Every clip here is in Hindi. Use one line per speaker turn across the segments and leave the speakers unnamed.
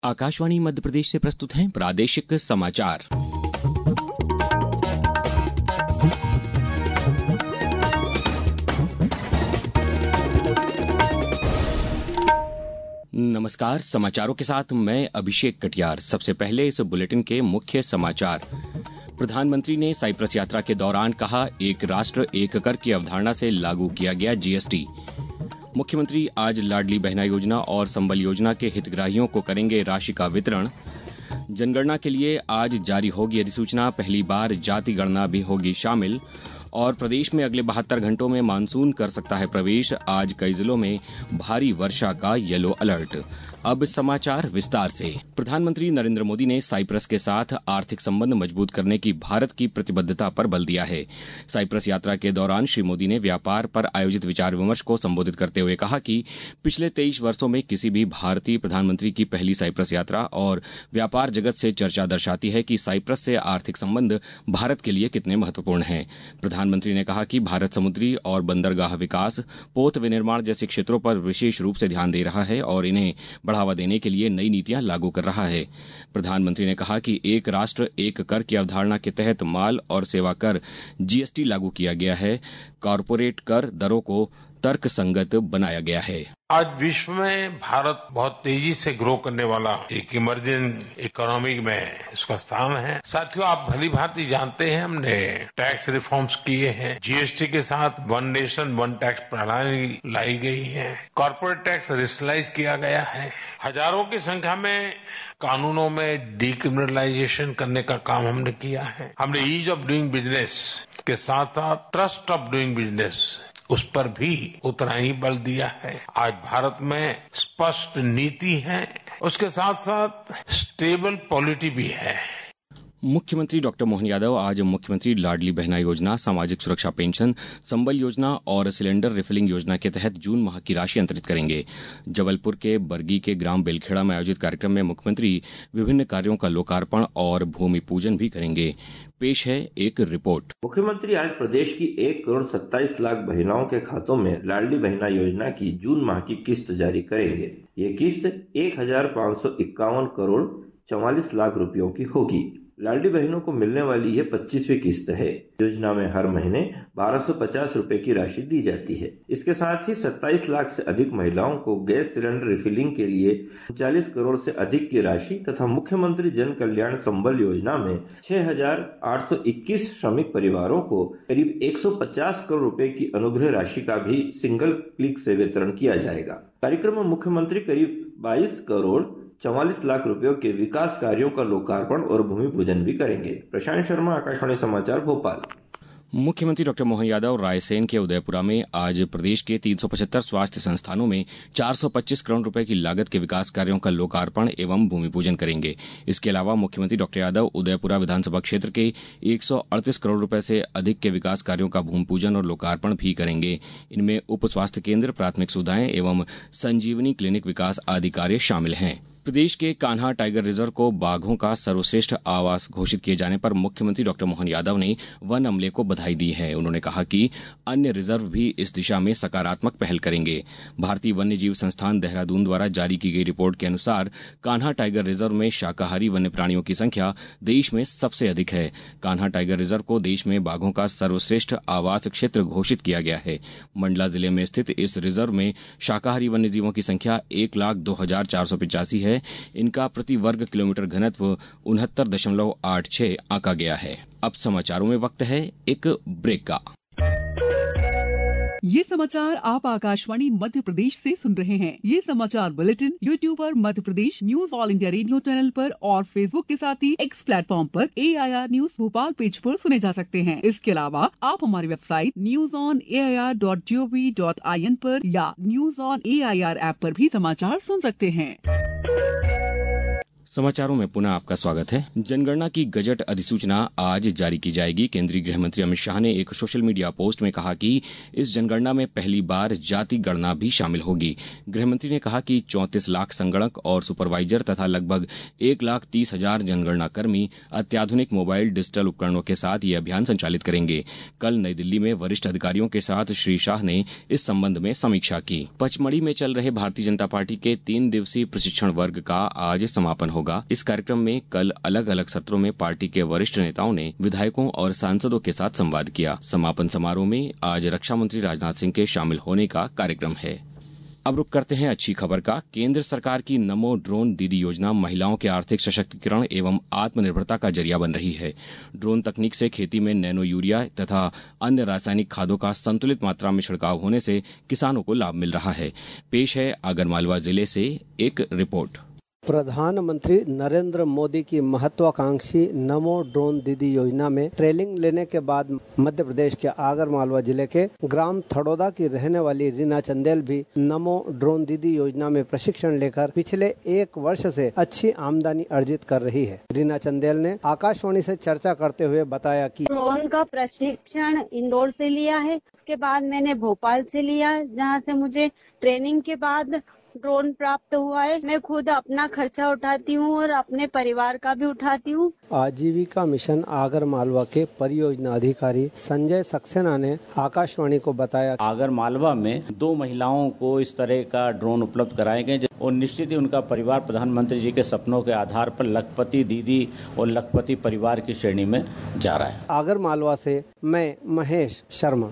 आकाशवाणी मध्य प्रदेश से प्रस्तुत हैं प्रादेशिक समाचार। नमस्कार, समाचारों के साथ मैं अभिषेक कटियार। सबसे पहले इस बुलेटिन के मुख्य समाचार। प्रधानमंत्री ने साइप्रस यात्रा के दौरान कहा, एक राष्ट्र एक कर की अवधारणा से लागू किया गया जीएसटी। मुख्यमंत्री आज लाडली बहना योजना और संबल योजना के हितग्राहियों को करेंगे राशि का वितरण। जनगणना के लिए आज जारी होगी अधिसूचना, पहली बार जाति गणना भी होगी शामिल। और प्रदेश में अगले 72 घंटों में मानसून कर सकता है प्रवेश, आज कई जिलों में भारी वर्षा का येलो अलर्ट। अब समाचार विस्तार से। प्रधानमंत्री नरेंद्र मोदी ने साइप्रस के साथ आर्थिक संबंध मजबूत करने की भारत की प्रतिबद्धता पर बल दिया है। साइप्रस यात्रा के दौरान श्री मोदी ने व्यापार पर आयोजित विचार विमर्श को संबोधित करते हुए कहा कि पिछले 23 वर्षों में किसी भी भारतीय प्रधानमंत्री की पहली साइप्रस यात्रा और व्यापार जगत से चर्चा दर्शाती है कि साइप्रस से आर्थिक संबंध भारत के लिए कितने महत्वपूर्ण हैं। प्रधानमंत्री ने कहा कि भारत समुद्री और बंदरगाह विकास, पोत विनिर्माण जैसे क्षेत्रों पर विशेष रूप से ध्यान दे रहा है और इन्हें बढ़ावा देने के लिए नई नीतियां लागू कर रहा है। प्रधानमंत्री ने कहा कि एक राष्ट्र एक कर की अवधारणा के तहत माल और सेवा कर जीएसटी लागू किया गया है। कॉरपोरेट कर दरों को तर्कसंगत बनाया गया है।
आज विश्व में भारत बहुत तेजी से ग्रो करने वाला एक इमर्जिंग इकोनॉमी में इसका स्थान है। साथियों, आप भली भांति जानते हैं, हमने टैक्स रिफॉर्म्स किए हैं। जीएसटी के साथ वन नेशन वन टैक्स प्रणाली लाई गई है। कॉर्पोरेट टैक्स रेशनलाइज किया गया है। हजारों की संख्या में कानूनों में डीक्रिमिनलाइजेशन करने का काम हमने किया है। हमने ईज ऑफ डूइंग बिजनेस के साथ साथ ट्रस्ट ऑफ डूइंग बिजनेस उस पर भी उतना ही बल दिया है। आज भारत में स्पष्ट नीति है, उसके साथ साथ स्टेबल पॉलिटी भी है।
मुख्यमंत्री डॉक्टर मोहन यादव आज मुख्यमंत्री लाडली बहना योजना, सामाजिक सुरक्षा पेंशन, संबल योजना और सिलेंडर रिफिलिंग योजना के तहत जून माह की राशि अंतरित करेंगे। जबलपुर के बरगी के ग्राम बेलखेड़ा में आयोजित कार्यक्रम में मुख्यमंत्री विभिन्न कार्यों का लोकार्पण और भूमि पूजन भी करेंगे। पेश है एक रिपोर्ट।
मुख्यमंत्री आज प्रदेश की 1,27,00,000 बहनाओं के खातों में लाडली बहना योजना की जून माह की किस्त जारी करेंगे। ये किस्त 1,551 करोड़ 44 लाख रुपयों की होगी। लाडली बहनों को मिलने वाली ये 25वीं किस्त है। योजना में हर महीने 1250 रुपए की राशि दी जाती है। इसके साथ ही 27 लाख से अधिक महिलाओं को गैस सिलेंडर रिफिलिंग के लिए 40 करोड़ से अधिक की राशि तथा मुख्यमंत्री जन कल्याण संबल योजना में 6,821 श्रमिक परिवारों को करीब 150 करोड़ रुपए की अनुग्रह राशि का भी सिंगल क्लिक से वितरण किया जाएगा। कार्यक्रम में मुख्यमंत्री करीब 22 करोड़ 44 लाख रुपयों के विकास कार्यों का लोकार्पण और भूमि पूजन भी करेंगे। प्रशांत शर्मा, आकाशवाणी समाचार, भोपाल।
मुख्यमंत्री डॉक्टर मोहन यादव रायसेन के उदयपुरा में आज प्रदेश के 375 स्वास्थ्य संस्थानों में 425 करोड़ रुपए की लागत के विकास कार्यों का लोकार्पण एवं भूमि पूजन करेंगे। इसके अलावा मुख्यमंत्री डॉक्टर यादव उदयपुरा विधानसभा क्षेत्र के 138 करोड़ रुपए से अधिक के विकास कार्यों का भूमि पूजन और लोकार्पण भी करेंगे। इनमें उप स्वास्थ्य केंद्र, प्राथमिक सुविधाएं एवं संजीवनी क्लिनिक विकास आदि कार्य शामिल हैं। प्रदेश के कान्हा टाइगर रिजर्व को बाघों का सर्वश्रेष्ठ आवास घोषित किए जाने पर मुख्यमंत्री डॉक्टर मोहन यादव ने वन अमले को बधाई दी है। उन्होंने कहा कि अन्य रिजर्व भी इस दिशा में सकारात्मक पहल करेंगे। भारतीय वन्य जीव संस्थान देहरादून द्वारा जारी की गई रिपोर्ट के अनुसार कान्हा टाइगर रिजर्व में शाकाहारी वन्य प्राणियों की संख्या देश में सबसे अधिक है। कान्हा टाइगर रिजर्व को देश में बाघों का सर्वश्रेष्ठ आवास क्षेत्र घोषित किया गया है। मंडला जिले में स्थित इस रिजर्व में शाकाहारी वन्य जीवों की संख्या 1,02,485 है। इनका प्रति वर्ग किलोमीटर घनत्व 69.86 आंका गया है। अब समाचारों में वक्त है एक ब्रेक का।
ये समाचार आप आकाशवाणी मध्य प्रदेश से सुन रहे हैं। ये समाचार बुलेटिन YouTube पर Madhya Pradesh news All India Radio channel पर और फेसबुक के साथ ही एक्स प्लेटफॉर्म पर AIR न्यूज भोपाल पेज पर सुने जा सकते हैं। इसके अलावा आप हमारी वेबसाइट newsonair.gov.in पर या न्यूज ऑन AIR ऐप पर भी समाचार सुन सकते हैं।
समाचारों में पुनः आपका स्वागत है। जनगणना की गजट अधिसूचना आज जारी की जाएगी। केंद्रीय गृह मंत्री अमित शाह ने एक सोशल मीडिया पोस्ट में कहा कि इस जनगणना में पहली बार जाति गणना भी शामिल होगी। गृह मंत्री ने कहा कि 34 लाख संगणक और सुपरवाइजर तथा लगभग 1,30,000 जनगणना कर्मी अत्याधुनिक मोबाइल डिजिटल उपकरणों के साथ ये अभियान संचालित करेंगे। कल नई दिल्ली में वरिष्ठ अधिकारियों के साथ श्री शाह ने इस संबंध में समीक्षा की। पचमढ़ी में चल रहे भारतीय जनता पार्टी के 3 दिवसीय प्रशिक्षण वर्ग का आज समापन होगा। इस कार्यक्रम में कल अलग अलग सत्रों में पार्टी के वरिष्ठ नेताओं ने विधायकों और सांसदों के साथ संवाद किया। समापन समारोह में आज रक्षा मंत्री राजनाथ सिंह के शामिल होने का कार्यक्रम है। अब रुक करते हैं अच्छी खबर का। केंद्र सरकार की नमो ड्रोन दीदी योजना महिलाओं के आर्थिक सशक्तिकरण एवं आत्मनिर्भरता का जरिया बन रही है। ड्रोन तकनीक से खेती में नैनो यूरिया तथा अन्य रासायनिक खादों का संतुलित मात्रा में छिड़काव होने से किसानों को लाभ मिल रहा है। पेश है आगरमालवा जिले से एक रिपोर्ट।
प्रधानमंत्री नरेंद्र मोदी की महत्वाकांक्षी नमो ड्रोन दीदी योजना में ट्रेनिंग लेने के बाद मध्य प्रदेश के आगरमालवा जिले के ग्राम थड़ोदा की रहने वाली रीना चंदेल भी नमो ड्रोन दीदी योजना में प्रशिक्षण लेकर पिछले 1 वर्ष से अच्छी आमदनी अर्जित कर रही है। रीना चंदेल ने आकाशवाणी से चर्चा करते हुए बताया कि
ड्रोन का प्रशिक्षण इंदौर से लिया है, उसके बाद मैंने भोपाल से लिया, जहाँ से मुझे ट्रेनिंग के बाद ड्रोन प्राप्त हुआ है। मैं खुद अपना खर्चा उठाती हूँ और अपने परिवार का भी उठाती हूँ।
आजीविका मिशन आगरमालवा के परियोजना अधिकारी संजय सक्सेना ने आकाशवाणी को बताया,
आगरमालवा में 2 महिलाओं को इस तरह का ड्रोन उपलब्ध कराए गए और निश्चित ही उनका परिवार प्रधानमंत्री जी के सपनों के आधार पर लखपति दीदी और लखपति परिवार की श्रेणी में जा रहा है।
आगरमालवा से मैं महेश शर्मा।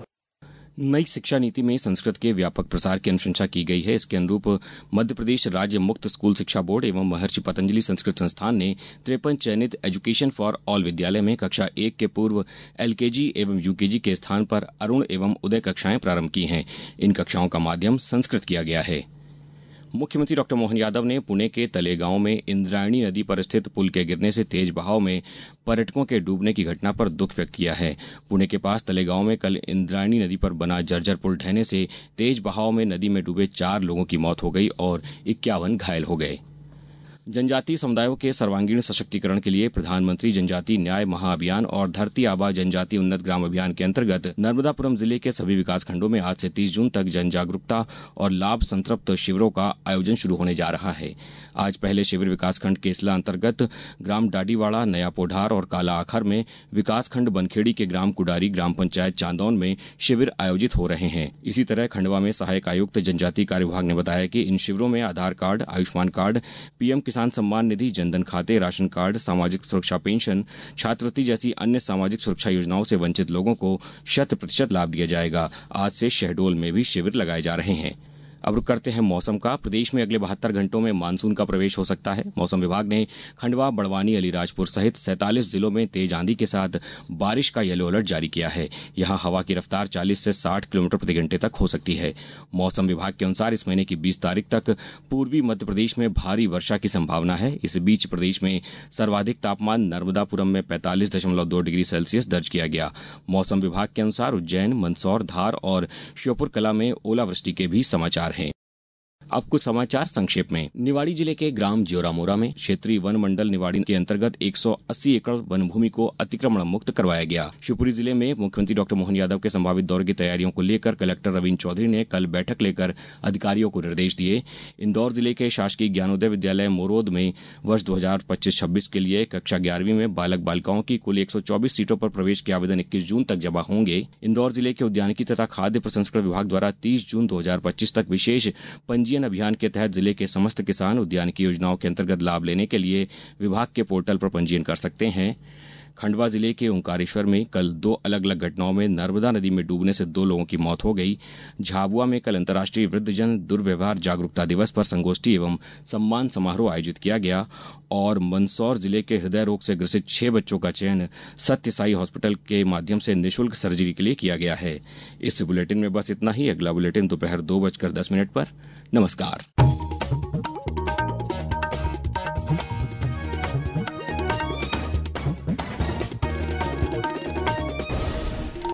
नई शिक्षा नीति में संस्कृत के व्यापक प्रसार की अनुशंसा की गई है। इसके अनुरूप मध्य प्रदेश राज्य मुक्त स्कूल शिक्षा बोर्ड एवं महर्षि पतंजलि संस्कृत संस्थान ने 53 चयनित एजुकेशन फॉर ऑल विद्यालय में कक्षा 1 के पूर्व एलकेजी एवं यूकेजी के स्थान पर अरुण एवं उदय कक्षाएं प्रारंभ की हैं। इन कक्षाओं का माध्यम संस्कृत किया गया है। मुख्यमंत्री डॉक्टर मोहन यादव ने पुणे के तलेगांव में इंद्रायणी नदी पर स्थित पुल के गिरने से तेज बहाव में पर्यटकों के डूबने की घटना पर दुख व्यक्त किया है। पुणे के पास तलेगांव में कल इंद्रायणी नदी पर बना जर्जर पुल ढहने से तेज बहाव में नदी में डूबे 4 लोगों की मौत हो गई और 51 घायल हो गए। जनजातीय समुदायों के सर्वांगीण सशक्तिकरण के लिए प्रधानमंत्री जनजातीय न्याय महाअभियान और धरती आबा जनजातीय उन्नत ग्राम अभियान के अंतर्गत नर्मदापुरम जिले के सभी विकासखंडों में आज से 30 जून तक जन जागरूकता और लाभ संतृप्त शिविरों का आयोजन शुरू होने जा रहा है। आज पहले शिविर विकासखंड केसला अंतर्गत ग्राम डाडीवाड़ा, नया पोढार और काला आखर में, विकासखंड बनखेड़ी के ग्राम कुडारी, ग्राम पंचायत चांदौन में शिविर आयोजित हो रहे हैं। इसी तरह खंडवा में सहायक आयुक्त जनजातीय कार्य विभाग ने बताया कि इन शिविरों में Aadhaar card, Ayushman card, PM Kisan Samman निधि, जनधन खाते, राशन कार्ड, सामाजिक सुरक्षा पेंशन, छात्रवृत्ति जैसी अन्य सामाजिक सुरक्षा योजनाओं से वंचित लोगों को 100% लाभ दिया जाएगा। आज से शहडोल में भी शिविर लगाए जा रहे हैं। अब रुक करते हैं मौसम का। प्रदेश में अगले 72 घंटों में मानसून का प्रवेश हो सकता है। मौसम विभाग ने खंडवा, बड़वानी, अलीराजपुर सहित 47 जिलों में तेज आंधी के साथ बारिश का येलो अलर्ट जारी किया है। यहां हवा की रफ्तार 40 से 60 किलोमीटर प्रति घंटे तक हो सकती है। मौसम विभाग के अनुसार इस महीने की 20 तारीख तक पूर्वी मध्य प्रदेश में भारी वर्षा की संभावना है। इस बीच प्रदेश में सर्वाधिक तापमान नर्मदापुरम में 45.2 डिग्री सेल्सियस दर्ज किया गया। मौसम विभाग के अनुसार उज्जैन, मंदसौर, धार और श्योपुर कला में ओलावृष्टि के भी समाचार हैं। अब कुछ समाचार संक्षेप में। निवाड़ी जिले के ग्राम ज्योरामोरा में क्षेत्रीय वन मंडल निवाड़ी के अंतर्गत 180 एकड़ वन भूमि को अतिक्रमण मुक्त करवाया गया। शिवपुरी जिले में मुख्यमंत्री डॉक्टर मोहन यादव के संभावित दौरे की तैयारियों को लेकर कलेक्टर रवीन्द्र चौधरी ने कल बैठक लेकर अधिकारियों को निर्देश दिए। इंदौर जिले के शासकीय ज्ञानोदय विद्यालय मोरोद में वर्ष 2025-26 के लिए कक्षा 11वीं में बालक बालिकाओं की कुल 124 सीटों पर प्रवेश के आवेदन 21 जून तक जमा होंगे। इंदौर जिले के उद्यानिकी तथा खाद्य प्रसंस्करण विभाग द्वारा 30 जून 2025 तक विशेष पंजीयन अभियान के तहत जिले के समस्त किसान उद्यानिकी योजनाओं के अंतर्गत लाभ लेने के लिए विभाग के पोर्टल पर पंजीयन कर सकते हैं। खंडवा जिले के ओंकारेश्वर में कल 2 अलग अलग घटनाओं में नर्मदा नदी में डूबने से 2 लोगों की मौत हो गई। झाबुआ में कल अंतर्राष्ट्रीय वृद्धजन दुर्व्यवहार जागरूकता दिवस पर संगोष्ठी एवं सम्मान समारोह आयोजित किया गया और मंदसौर जिले के हृदय रोग से ग्रसित 6 बच्चों का चयन सत्य साई हॉस्पिटल के माध्यम से निःशुल्क सर्जरी के लिए किया गया है। इस बुलेटिन में बस इतना ही। अगला बुलेटिन दोपहर 2:10 पर। नमस्कार।